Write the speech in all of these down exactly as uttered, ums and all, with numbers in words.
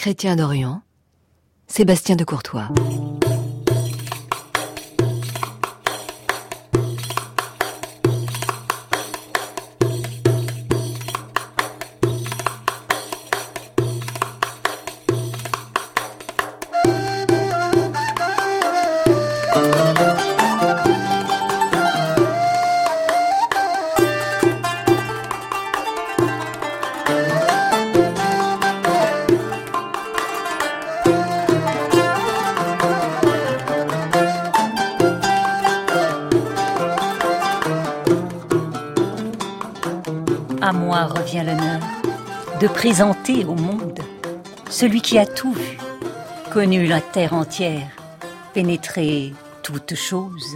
Chrétien d'Orient, Sébastien de Courtois. À moi revient l'honneur de présenter au monde celui qui a tout vu, connu la terre entière, pénétré toutes choses.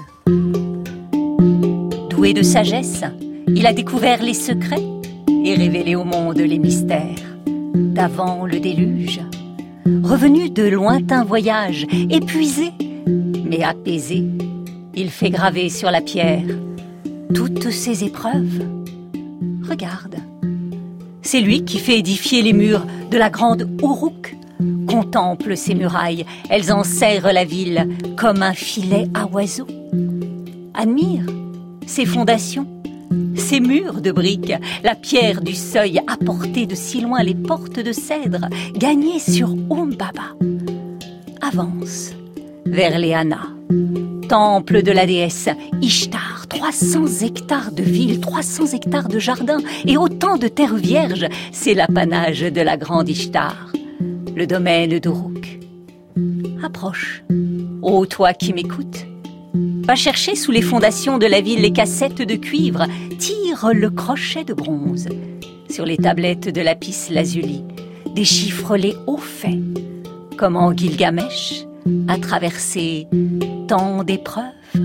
Doué de sagesse, il a découvert les secrets et révélé au monde les mystères d'avant le déluge. Revenu de lointains voyages, épuisé mais apaisé, il fait graver sur la pierre toutes ses épreuves. Regarde, c'est lui qui fait édifier les murs de la grande Uruk. Contemple ses murailles, elles enserrent la ville comme un filet à oiseaux. Admire ses fondations, ses murs de briques, la pierre du seuil apportée de si loin, les portes de cèdre gagnées sur Umbaba. Avance vers Léana, temple de la déesse Ishtar, trois cents hectares de ville, trois cents hectares de jardin et autant de terres vierges, c'est l'apanage de la grande Ishtar, le domaine d'Uruk. Approche, ô toi qui m'écoutes, va chercher sous les fondations de la ville les cassettes de cuivre, tire le crochet de bronze, sur les tablettes de lapis lazuli, déchiffre-les au fait, comment Gilgamesh a traversé tant d'épreuves.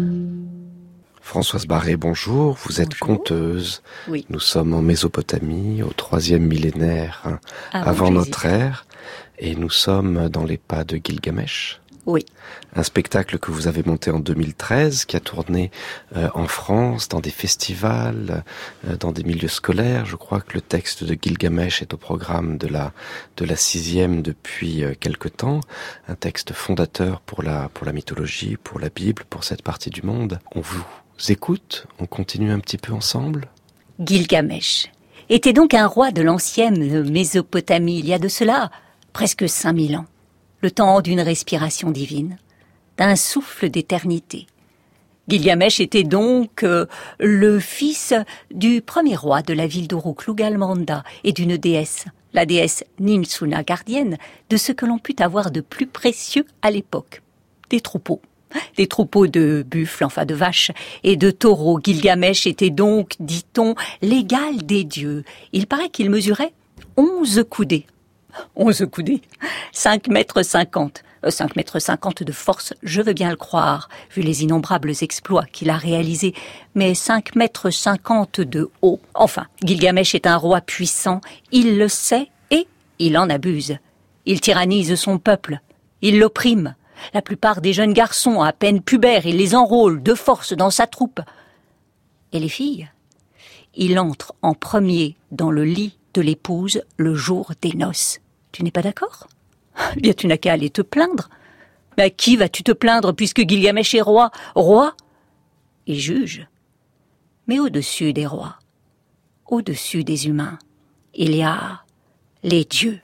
Françoise Barré, bonjour. Vous êtes bonjour. Conteuse. Oui. Nous sommes en Mésopotamie, au troisième millénaire hein, ah, avant bon, notre ère, et nous sommes dans les pas de Gilgamesh. Oui. Un spectacle que vous avez monté en deux mille treize, qui a tourné euh, en France, dans des festivals, euh, dans des milieux scolaires. Je crois que le texte de Gilgamesh est au programme de la de la sixième depuis euh, quelque temps. Un texte fondateur pour la pour la mythologie, pour la Bible, pour cette partie du monde. On vous écoute, on continue un petit peu ensemble. Gilgamesh était donc un roi de l'ancienne Mésopotamie, il y a de cela presque cinq mille ans. Le temps d'une respiration divine, d'un souffle d'éternité. Gilgamesh était donc euh, le fils du premier roi de la ville d'Uruk, Lugalmanda, et d'une déesse, la déesse Ninsuna, gardienne de ce que l'on put avoir de plus précieux à l'époque, des troupeaux. Des troupeaux de buffles, enfin de vaches, et de taureaux. Gilgamesh était donc, dit-on, l'égal des dieux. Il paraît qu'il mesurait onze coudées. Onze coudées, cinq mètres cinquante. Euh, cinq mètres cinquante de force, je veux bien le croire, vu les innombrables exploits qu'il a réalisés. Mais cinq mètres cinquante de haut. Enfin, Gilgamesh est un roi puissant, il le sait et il en abuse. Il tyrannise son peuple, il l'opprime. La plupart des jeunes garçons, à peine pubères, il les enrôle de force dans sa troupe. Et les filles? Il entre en premier dans le lit de l'épouse le jour des noces. Tu n'es pas d'accord? Eh bien, tu n'as qu'à aller te plaindre. Mais à qui vas-tu te plaindre puisque Gilgamesh est roi? Roi et juge. Mais au-dessus des rois, au-dessus des humains, il y a les dieux.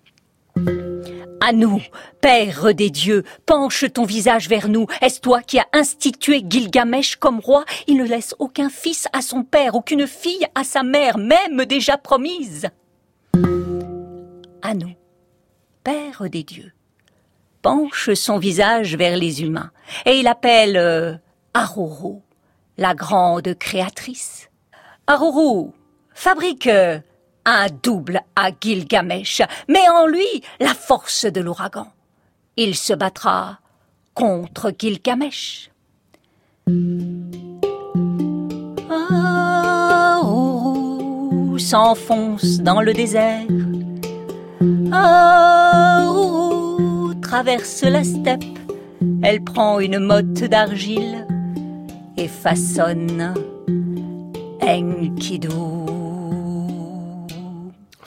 À nous, Père des dieux, penche ton visage vers nous. Est-ce toi qui as institué Gilgamesh comme roi? Il ne laisse aucun fils à son père, aucune fille à sa mère, même déjà promise. À nous, Père des dieux, penche son visage vers les humains, et il appelle euh, Aruru, la grande créatrice. Aruru, fabrique euh, un double à Gilgamesh, met en lui la force de l'ouragan. Il se battra contre Gilgamesh. Aruru s'enfonce dans le désert. Aruru traverse la steppe. Elle prend une motte d'argile et façonne Enkidu.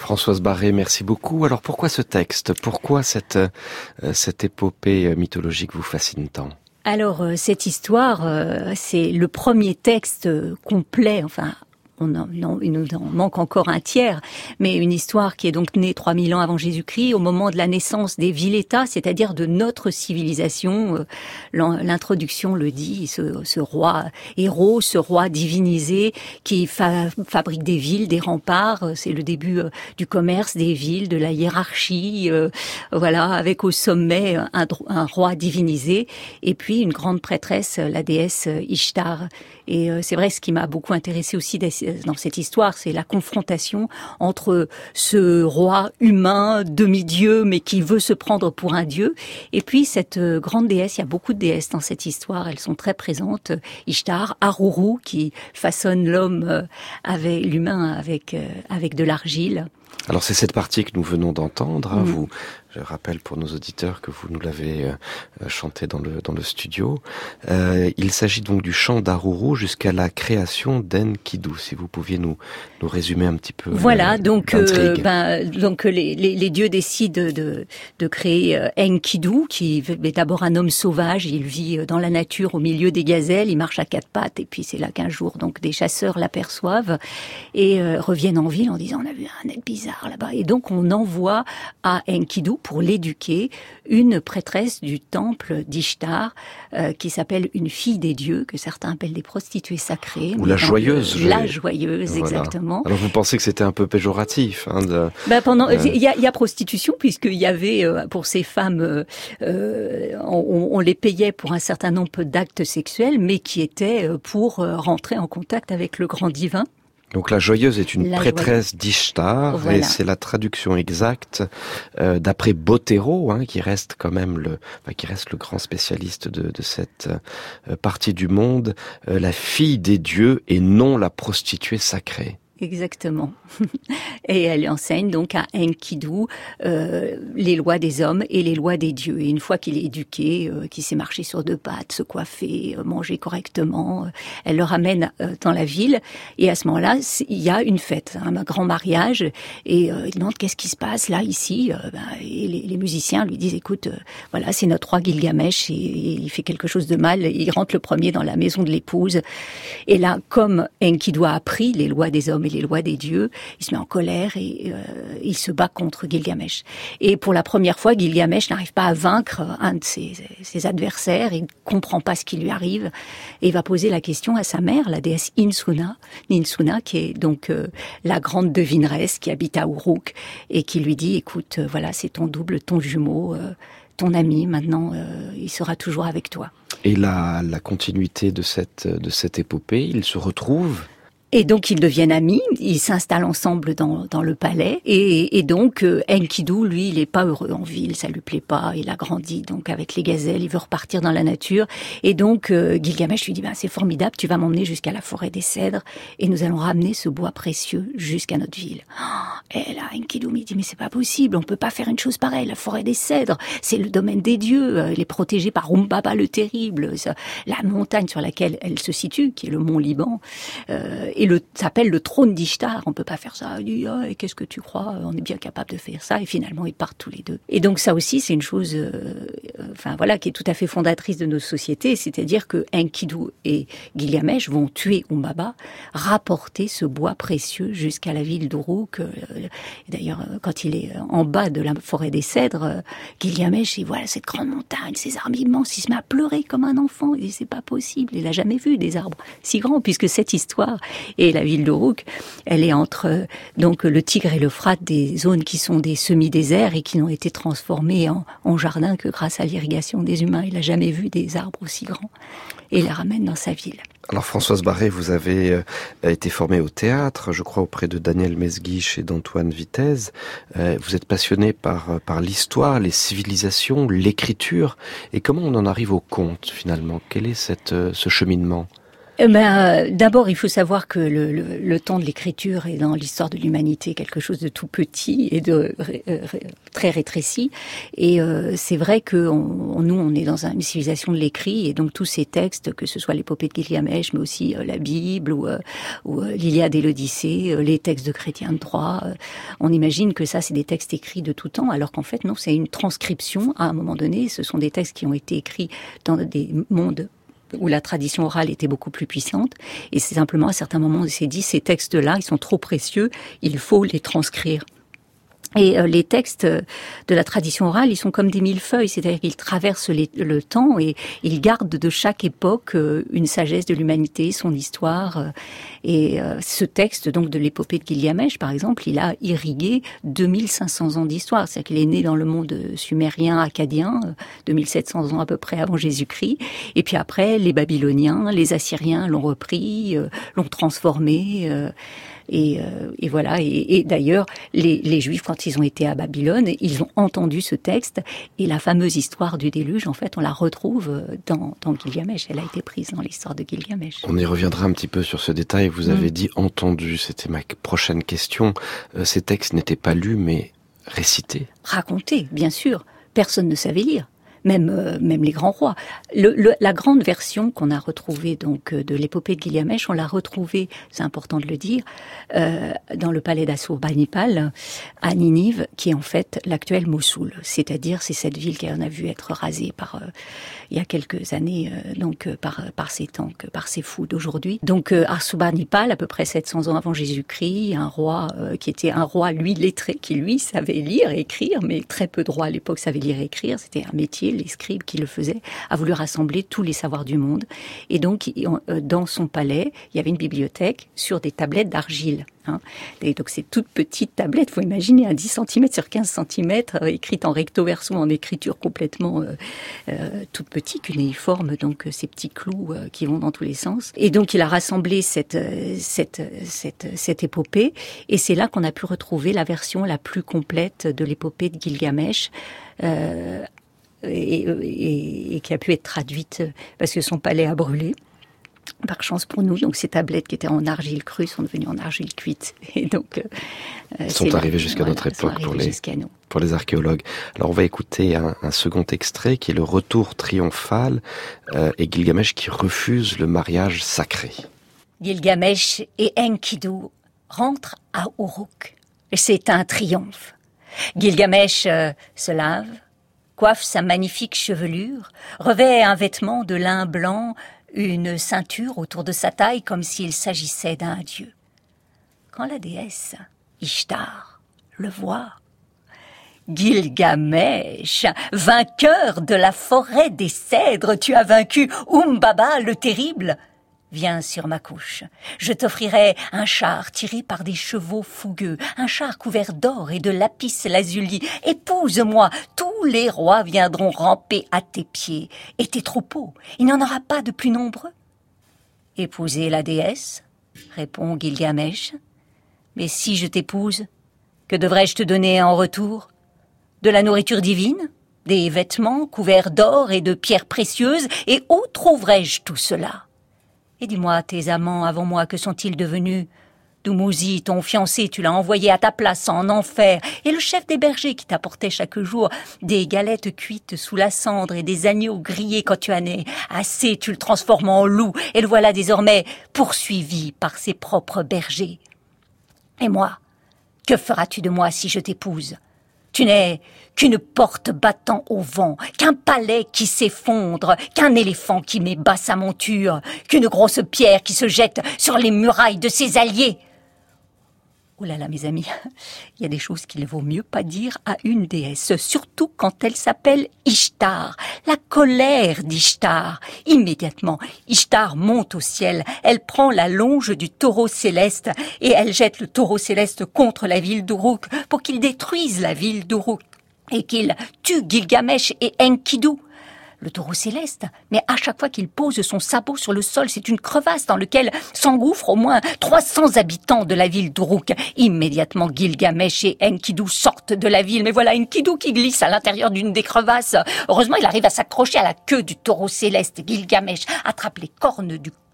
Françoise Barré, merci beaucoup. Alors pourquoi ce texte ? Pourquoi cette, euh, cette épopée mythologique vous fascine tant ? Alors, euh, cette histoire, euh, c'est le premier texte euh, complet, enfin... On en, non, il nous en manque encore un tiers, mais une histoire qui est donc née trois mille ans avant Jésus-Christ, au moment de la naissance des villes-États, c'est-à-dire de notre civilisation. L'introduction le dit, ce, ce roi héros, ce roi divinisé qui fa- fabrique des villes, des remparts. C'est le début du commerce, des villes, de la hiérarchie, euh, voilà, avec au sommet un, un roi divinisé, et puis une grande prêtresse, la déesse Ishtar. Et euh, c'est vrai, ce qui m'a beaucoup intéressé aussi dans cette histoire, c'est la confrontation entre ce roi humain, demi-dieu, mais qui veut se prendre pour un dieu, et puis cette grande déesse. Il y a beaucoup de déesses dans cette histoire, elles sont très présentes. Ishtar, Aruru, qui façonne l'homme avec l'humain avec avec de l'argile. Alors c'est cette partie que nous venons d'entendre. Hein, mmh. Vous, je rappelle pour nos auditeurs que vous nous l'avez euh, chanté dans le dans le studio. Euh, il s'agit donc du chant d'Aruru jusqu'à la création d'Enkidu. Si vous pouviez nous nous résumer un petit peu. Voilà, euh, donc euh, ben donc les, les les dieux décident de de, de créer euh, Enkidu, qui est d'abord un homme sauvage. Il vit dans la nature au milieu des gazelles. Il marche à quatre pattes, et puis c'est là qu'un jour donc des chasseurs l'aperçoivent et euh, reviennent en ville en disant on a vu un être bizarre là-bas. Et donc on envoie à Enkidu pour l'éduquer une prêtresse du temple d'Ishtar euh, qui s'appelle une fille des dieux, que certains appellent des prostituées sacrées. Ou la joyeuse. Le, la joyeuse, voilà. Exactement. Alors vous pensez que c'était un peu péjoratif hein, de, ben pendant, il euh... y, a, y a prostitution puisqu'il y avait euh, pour ces femmes, euh, euh, on, on les payait pour un certain nombre d'actes sexuels, mais qui étaient pour euh, rentrer en contact avec le grand divin. Donc la joyeuse est une la prêtresse d'Ishtar, voilà. Et c'est la traduction exacte euh, d'après Bottero, hein, qui reste quand même le, enfin, qui reste le grand spécialiste de, de cette euh, partie du monde, euh, la fille des dieux et non la prostituée sacrée. Exactement. Et elle enseigne donc à Enkidu euh, les lois des hommes et les lois des dieux. Et une fois qu'il est éduqué, euh, qu'il sait marcher sur deux pattes, se coiffer, euh, manger correctement, euh, elle le ramène euh, dans la ville. Et à ce moment-là, il y a une fête, un grand mariage. Et euh, il demande qu'est-ce qui se passe là, ici. Euh, ben, et les, les musiciens lui disent, écoute, euh, voilà, c'est notre roi Gilgamesh et, et il fait quelque chose de mal. Il rentre le premier dans la maison de l'épouse. Et là, comme Enkidu a appris les lois des hommes et les lois des dieux, il se met en colère et euh, il se bat contre Gilgamesh. Et pour la première fois, Gilgamesh n'arrive pas à vaincre un de ses, ses adversaires, il ne comprend pas ce qui lui arrive, et il va poser la question à sa mère, la déesse Ninsuna, Ninsuna qui est donc euh, la grande devineresse qui habite à Uruk, et qui lui dit, écoute, euh, voilà, c'est ton double, ton jumeau, euh, ton ami, maintenant, euh, il sera toujours avec toi. Et la, la continuité de cette, de cette épopée, ils se retrouvent. Et donc ils deviennent amis, ils s'installent ensemble dans, dans le palais, et, et donc euh, Enkidu, lui, il est pas heureux en ville, ça lui plaît pas, il a grandi donc avec les gazelles, il veut repartir dans la nature, et donc euh, Gilgamesh lui dit ben c'est formidable, tu vas m'emmener jusqu'à la forêt des cèdres, et nous allons ramener ce bois précieux jusqu'à notre ville. Oh, et là Enkidu me dit mais c'est pas possible, on peut pas faire une chose pareille, la forêt des cèdres, c'est le domaine des dieux, elle est protégée par Umbaba le terrible, ça, la montagne sur laquelle elle se situe, qui est le mont Liban. Euh, Et le s'appelle le trône d'Ishtar. On peut pas faire ça. Il dit oh, et qu'est-ce que tu crois ? On est bien capable de faire ça. Et finalement, ils partent tous les deux. Et donc ça aussi, c'est une chose, euh, enfin voilà, qui est tout à fait fondatrice de nos sociétés. C'est-à-dire que Enkidu et Gilgamesh vont tuer Umbaba, rapporter ce bois précieux jusqu'à la ville d'Uruk. D'ailleurs, quand il est en bas de la forêt des cèdres, Gilgamesh, il voit cette grande montagne, ces arbres immenses. Il se met à pleurer comme un enfant. Il dit c'est pas possible. Il a jamais vu des arbres si grands, puisque cette histoire et la ville d'Uruk, elle est entre donc le Tigre et l'Euphrate, des zones qui sont des semi-déserts et qui n'ont été transformées en, en jardins que grâce à l'irrigation des humains. Il n'a jamais vu des arbres aussi grands et il la ramène dans sa ville. Alors Françoise Barré, vous avez euh, été formée au théâtre, je crois auprès de Daniel Mesguich et d'Antoine Vitesse. Euh, vous êtes passionnée par par l'histoire, les civilisations, l'écriture. Et comment on en arrive au conte finalement ? Quel est cette, euh, ce cheminement ? Eh ben, d'abord, il faut savoir que le, le, le temps de l'écriture est dans l'histoire de l'humanité quelque chose de tout petit et de euh, très rétréci. Et euh, c'est vrai que on, nous, on est dans une civilisation de l'écrit, et donc tous ces textes, que ce soit l'épopée de Gilgamesh, mais aussi euh, la Bible ou, euh, ou euh, l'Iliade et l'Odyssée, euh, les textes de chrétiens de droit, euh, on imagine que ça, c'est des textes écrits de tout temps, alors qu'en fait, non, c'est une transcription. À un moment donné, ce sont des textes qui ont été écrits dans des mondes où la tradition orale était beaucoup plus puissante, et c'est simplement à certains moments on s'est dit, ces textes-là, ils sont trop précieux, il faut les transcrire. Et euh, les textes de la tradition orale, ils sont comme des millefeuilles, c'est-à-dire qu'ils traversent les, le temps et ils gardent de chaque époque euh, une sagesse de l'humanité, son histoire. Euh, et euh, ce texte, donc de l'épopée de Gilgamesh, par exemple, il a irrigué deux mille cinq cents ans d'histoire. C'est-à-dire qu'il est né dans le monde sumérien, akkadien, euh, deux mille sept cents ans à peu près avant Jésus-Christ. Et puis après, les Babyloniens, les Assyriens l'ont repris, euh, l'ont transformé. Euh, Et, euh, et voilà. Et, et d'ailleurs, les, les Juifs, quand ils ont été à Babylone, ils ont entendu ce texte. Et la fameuse histoire du déluge, en fait, on la retrouve dans, dans Gilgamesh. Elle a été prise dans l'histoire de Gilgamesh. On y reviendra un petit peu sur ce détail. Vous mmh. avez dit entendu. C'était ma prochaine question. Euh, ces textes n'étaient pas lus, mais récités. Racontés, bien sûr. Personne ne savait lire. Même, euh, même les grands rois. Le, le, la grande version qu'on a retrouvée donc de l'épopée de Gilgamesh, on l'a retrouvée, c'est important de le dire, euh, dans le palais d'Assurbanipal à Ninive, qui est en fait l'actuel Mossoul. C'est-à-dire, c'est cette ville qu'on a vu être rasée par euh, il y a quelques années, euh, donc euh, par par ces tanks, par ces fous d'aujourd'hui. Donc euh, Assurbanipal, à peu près sept cents ans avant Jésus-Christ, un roi euh, qui était un roi lui lettré, qui lui savait lire et écrire, mais très peu de rois à l'époque savaient lire et écrire. C'était un métier. Les scribes qui le faisaient, a voulu rassembler tous les savoirs du monde. Et donc, dans son palais, il y avait une bibliothèque sur des tablettes d'argile. Hein. Et donc, ces toutes petites tablettes, il faut imaginer, à dix centimètres sur quinze centimètres, euh, écrites en recto verso, en écriture complètement euh, euh, toute petite, cunéiforme, donc euh, ces petits clous euh, qui vont dans tous les sens. Et donc, il a rassemblé cette, euh, cette, cette, cette épopée, et c'est là qu'on a pu retrouver la version la plus complète de l'épopée de Gilgamesh, euh, Et, et, et qui a pu être traduite parce que son palais a brûlé, par chance pour nous. Donc ces tablettes qui étaient en argile crue sont devenues en argile cuite. Et donc, euh, sont arrivées jusqu'à voilà, notre époque pour les, pour les archéologues. Alors on va écouter un, un second extrait qui est le retour triomphal euh, et Gilgamesh qui refuse le mariage sacré. Gilgamesh et Enkidu rentrent à Uruk. C'est un triomphe. Gilgamesh euh, se lave, coiffe sa magnifique chevelure, revêt un vêtement de lin blanc, une ceinture autour de sa taille comme s'il s'agissait d'un dieu. Quand la déesse Ishtar le voit, Gilgamesh, vainqueur de la forêt des cèdres, tu as vaincu Umbaba le terrible. Viens sur ma couche, je t'offrirai un char tiré par des chevaux fougueux, un char couvert d'or et de lapis lazuli. Épouse-moi, tous les rois viendront ramper à tes pieds, et tes troupeaux, il n'y en aura pas de plus nombreux. Épouser la déesse, répond Gilgamesh. Mais si je t'épouse, que devrais-je te donner en retour? De la nourriture divine, des vêtements couverts d'or et de pierres précieuses, et où trouverais-je tout cela? Et dis-moi, tes amants avant moi, que sont-ils devenus? Dumuzi, ton fiancé, tu l'as envoyé à ta place en enfer. Et le chef des bergers qui t'apportait chaque jour des galettes cuites sous la cendre et des agneaux grillés quand tu en es assez, tu le transformes en loup. Et le voilà désormais poursuivi par ses propres bergers. Et moi, que feras-tu de moi si je t'épouse? Tu n'es qu'une porte battant au vent, qu'un palais qui s'effondre, qu'un éléphant qui met bas sa monture, qu'une grosse pierre qui se jette sur les murailles de ses alliés. Oh là là, mes amis, il y a des choses qu'il ne vaut mieux pas dire à une déesse, surtout quand elle s'appelle Ishtar. La colère d'Ishtar. Immédiatement, Ishtar monte au ciel, elle prend la longe du taureau céleste et elle jette le taureau céleste contre la ville d'Uruk pour qu'il détruise la ville d'Uruk et qu'il tue Gilgamesh et Enkidu. Le taureau céleste, mais à chaque fois qu'il pose son sabot sur le sol, c'est une crevasse dans laquelle s'engouffrent au moins trois cents habitants de la ville d'Uruk. Immédiatement, Gilgamesh et Enkidu sortent de la ville, mais voilà Enkidu qui glisse à l'intérieur d'une des crevasses. Heureusement, il arrive à s'accrocher à la queue du taureau céleste. Gilgamesh attrape les cornes du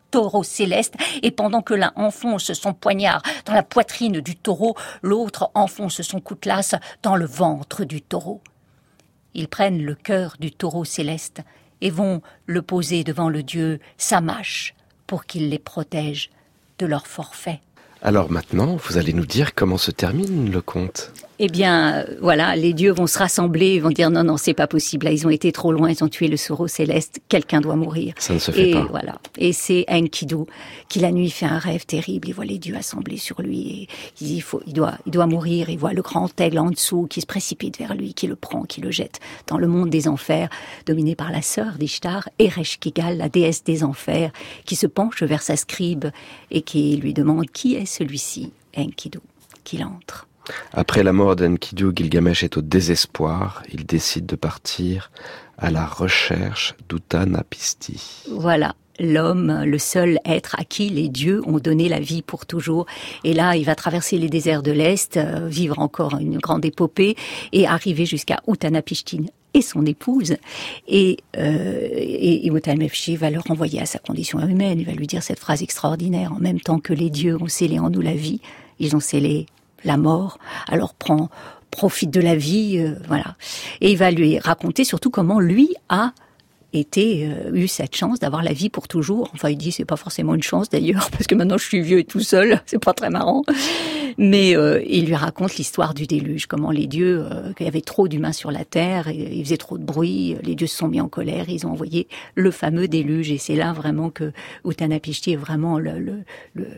taureau céleste, et pendant que l'un enfonce son poignard dans la poitrine du taureau, l'autre enfonce son coutelas dans le ventre du taureau. Ils prennent le cœur du taureau céleste et vont le poser devant le dieu Shamash pour qu'il les protège de leur forfait. Alors maintenant, vous allez nous dire comment se termine le conte. Eh bien, euh, voilà, les dieux vont se rassembler, ils vont dire non, non, c'est pas possible, là, ils ont été trop loin, ils ont tué le taureau céleste, quelqu'un doit mourir. Ça ne se fait et pas. Voilà. Et c'est Enkidu qui la nuit fait un rêve terrible, il voit les dieux assemblés sur lui, et il dit, il faut, il doit, il doit mourir, il voit le grand aigle en dessous qui se précipite vers lui, qui le prend, qui le jette dans le monde des enfers, dominé par la sœur d'Ishtar, Ereshkigal, la déesse des enfers, qui se penche vers sa scribe et qui lui demande qui est celui-ci, Enkidu, qu'il entre. Après la mort d'Enkidu, Gilgamesh est au désespoir. Il décide de partir à la recherche d'Utnapishtim. Voilà, l'homme, le seul être à qui les dieux ont donné la vie pour toujours. Et là, il va traverser les déserts de l'Est, euh, vivre encore une grande épopée et arriver jusqu'à Utnapishtim et son épouse. Et, euh, et, et Utnapishtim va le renvoyer à sa condition humaine. Il va lui dire cette phrase extraordinaire. En même temps que les dieux ont scellé en nous la vie, ils ont scellé la mort, alors prend, profite de la vie, euh, voilà. Et il va lui raconter surtout comment lui a été, euh, eu cette chance d'avoir la vie pour toujours. Enfin, il dit, c'est pas forcément une chance d'ailleurs, parce que maintenant je suis vieux et tout seul, c'est pas très marrant. Mais euh, il lui raconte l'histoire du déluge, comment les dieux, euh, qu'il y avait trop d'humains sur la terre, et il faisait trop de bruit, les dieux se sont mis en colère, ils ont envoyé le fameux déluge, et c'est là vraiment que Utnapishtim est vraiment le... le, le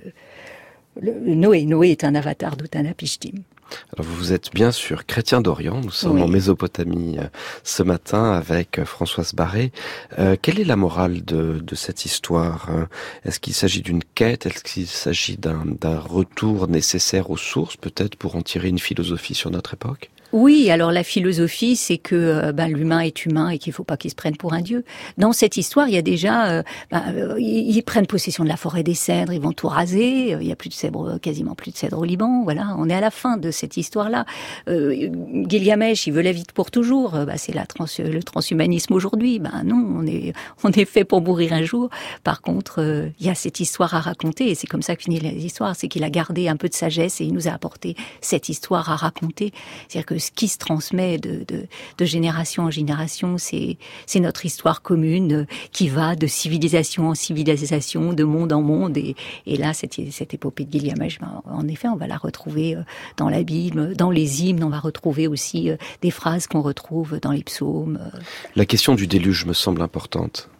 Le Noé. Noé est un avatar d'Utnapishtim. Alors vous êtes bien sûr chrétien d'Orient, nous sommes oui. en Mésopotamie euh, ce matin avec euh, Françoise Barré. Euh, quelle est la morale de, de cette histoire ? Est-ce qu'il s'agit d'une quête ? Est-ce qu'il s'agit d'un, d'un retour nécessaire aux sources, peut-être pour en tirer une philosophie sur notre époque ? Oui, alors la philosophie, c'est que euh, ben, l'humain est humain et qu'il faut pas qu'il se prenne pour un dieu. Dans cette histoire, il y a déjà, euh, ben, euh, ils, ils prennent possession de la forêt des cèdres, ils vont tout raser. Il y a plus de cèdres, quasiment plus de cèdres au Liban. Voilà, on est à la fin de cette histoire-là. Euh, Gilgamesh, il veut la vie pour toujours. Ben, c'est la trans, le transhumanisme aujourd'hui. Ben non, on est, on est fait pour mourir un jour. Par contre, euh, il y a cette histoire à raconter et c'est comme ça que finit l'histoire. C'est qu'il a gardé un peu de sagesse et il nous a apporté cette histoire à raconter. C'est-à-dire que ce qui se transmet de, de, de génération en génération, c'est, c'est notre histoire commune qui va de civilisation en civilisation, de monde en monde. Et, et là, cette, cette épopée de Gilgamesh, ben, en effet, on va la retrouver dans la Bible, dans les hymnes, on va retrouver aussi des phrases qu'on retrouve dans les psaumes. La question du déluge me semble importante.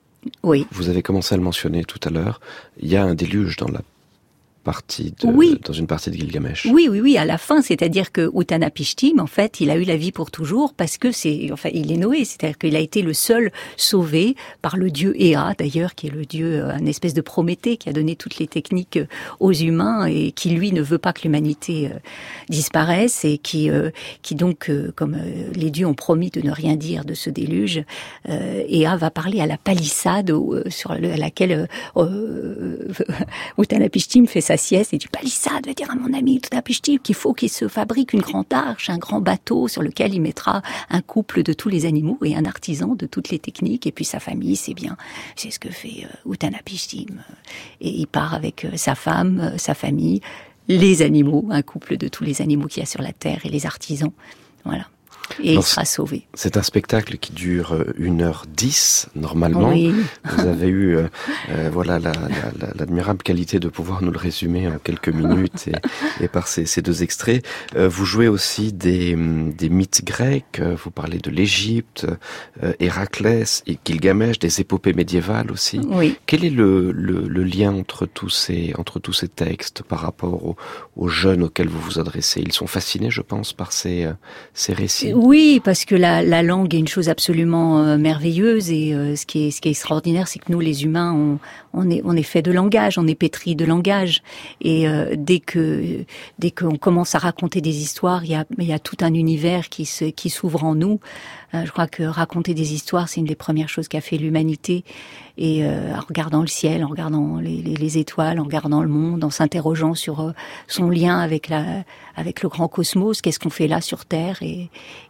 Oui. Vous avez commencé à le mentionner tout à l'heure. Il y a un déluge dans la partie de, oui. dans une partie de Gilgamesh. Oui, oui, oui, à la fin, c'est-à-dire que Utnapishtim, en fait, il a eu la vie pour toujours parce que c'est, enfin, il est Noé, c'est-à-dire qu'il a été le seul sauvé par le dieu Ea, d'ailleurs, qui est le dieu, un espèce de Prométhée, qui a donné toutes les techniques aux humains et qui, lui, ne veut pas que l'humanité euh, disparaisse et qui, euh, qui donc, euh, comme euh, les dieux ont promis de ne rien dire de ce déluge, euh, Ea va parler à la palissade euh, sur le, à laquelle euh, Utnapishtim fait sa sieste et du palissade va dire à mon ami Utnapishtim qu'il faut qu'il se fabrique une grande arche, un grand bateau sur lequel il mettra un couple de tous les animaux et un artisan de toutes les techniques et puis sa famille, c'est bien, c'est ce que fait euh, Utnapishtim et il part avec euh, sa femme, euh, sa famille, les animaux, un couple de tous les animaux qu'il y a sur la terre et les artisans, voilà. Et non, il sera sauvé. C'est un spectacle qui dure une heure dix, normalement. Oui. Vous avez eu euh, euh, voilà, la, la, la, l'admirable qualité de pouvoir nous le résumer en quelques minutes et, et par ces, ces deux extraits. Euh, vous jouez aussi des, des mythes grecs, vous parlez de l'Égypte, euh, Héraclès et Gilgamesh, des épopées médiévales aussi. Oui. Quel est le, le, le lien entre tous ces, entre tous ces textes par rapport aux, aux jeunes auxquels vous vous adressez ? Ils sont fascinés, je pense, par ces, ces récits. Oui, parce que la, la langue est une chose absolument euh, merveilleuse et euh, ce qui est ce qui est extraordinaire, c'est que nous, les humains, on, on est on est fait de langage, on est pétri de langage et euh, dès que dès qu'on commence à raconter des histoires, il y a il y a tout un univers qui se qui s'ouvre en nous. Euh, je crois que raconter des histoires, c'est une des premières choses qu'a fait l'humanité. Et euh, en regardant le ciel, en regardant les, les, les étoiles, en regardant le monde, en s'interrogeant sur euh, son lien avec la, avec le grand cosmos, qu'est-ce qu'on fait là sur Terre, et,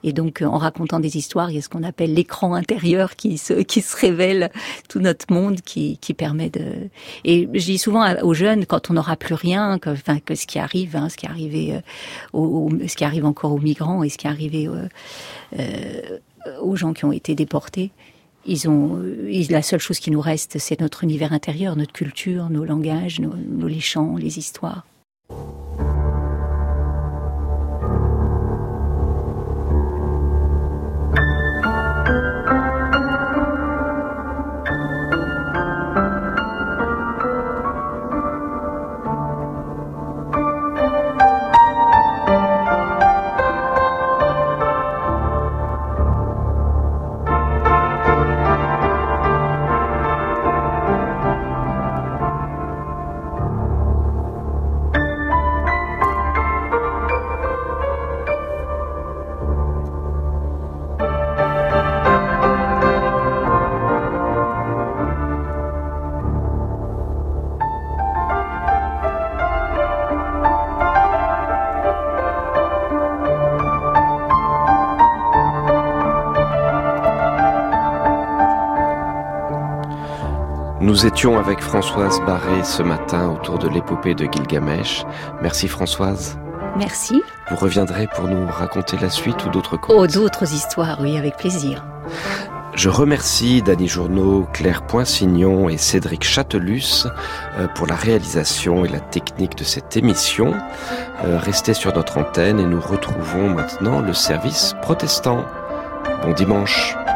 Et donc, en racontant des histoires, il y a ce qu'on appelle l'écran intérieur qui se, qui se révèle, tout notre monde qui, qui permet de... Et je dis souvent aux jeunes, quand on n'aura plus rien, que, enfin, que ce qui arrive, hein, ce qui est arrivé, euh, au, ce qui arrive encore aux migrants et ce qui est arrivé euh, euh, aux gens qui ont été déportés, ils ont, ils, la seule chose qui nous reste, c'est notre univers intérieur, notre culture, nos langages, nos, nos les chants, les histoires. Nous étions avec Françoise Barré ce matin autour de l'épopée de Gilgamesh. Merci Françoise. Merci. Vous reviendrez pour nous raconter la suite ou d'autres contes? Oh, d'autres histoires, oui, avec plaisir. Je remercie Dany Journeau, Claire Poinsignon et Cédric Chatelus pour la réalisation et la technique de cette émission. Restez sur notre antenne et nous retrouvons maintenant le service protestant. Bon dimanche.